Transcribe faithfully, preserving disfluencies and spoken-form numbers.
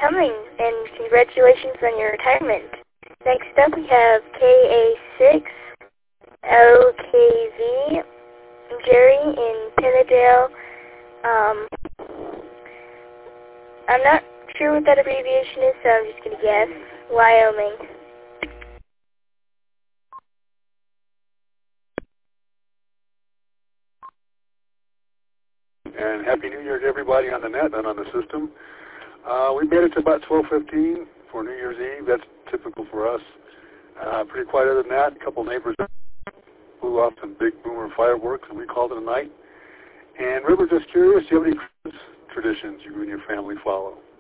coming, and congratulations on your retirement. Next up, we have K A six O K V, Jerry in Pinnedale. Um, I'm not sure what that abbreviation is, so I'm just going to guess. Wyoming. And Happy New Year to everybody on the net and on the system. Uh, we made it to about twelve fifteen for New Year's Eve. That's typical for us. Uh, pretty quiet other than that. A couple neighbors blew off some big boomer fireworks, and we called it a night. And River, just curious, do you have any Christmas traditions you and your family follow?